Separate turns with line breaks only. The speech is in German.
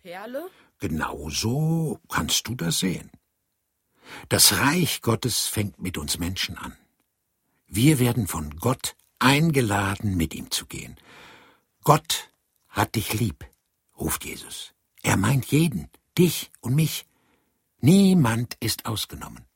Perle?
Genau so kannst du das sehen. Das Reich Gottes fängt mit uns Menschen an. Wir werden von Gott eingeladen, mit ihm zu gehen. Gott hat dich lieb, ruft Jesus. Er meint jeden, dich und mich. Niemand ist ausgenommen.